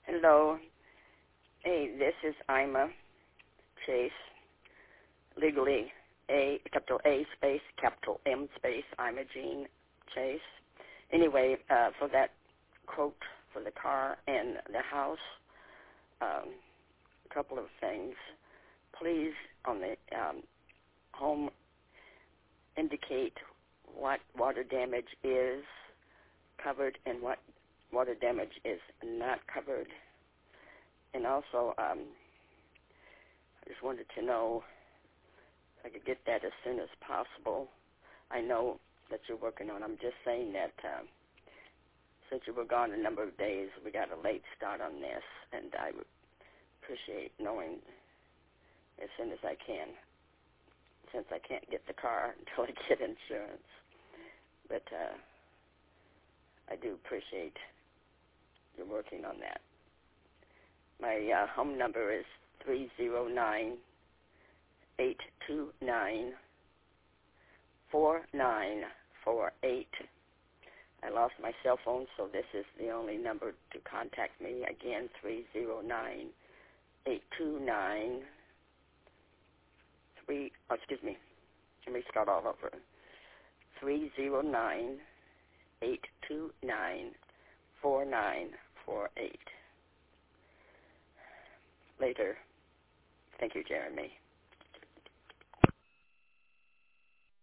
Hello. Hey, this is Ima Chase. Legally, capital A space, capital M space, Ima Jean Chase. Anyway, for that quote for the car and the house, a couple of things. Please, on the home, indicate what water damage is covered and what water damage is not covered. And also, I just wanted to know if I could get that as soon as possible. I know that you're working on it. I'm just saying that since you were gone a number of days, we got a late start on this, and I would appreciate knowing as soon as I can, since I can't get the car until I get insurance. But I do appreciate you working on that. My home number is 309-829-4948. I lost my cell phone, so this is the only number to contact me. Again, 309-829-3. Excuse me. Let me start all over. 309-829-4948. Later. Thank you, Jeremy.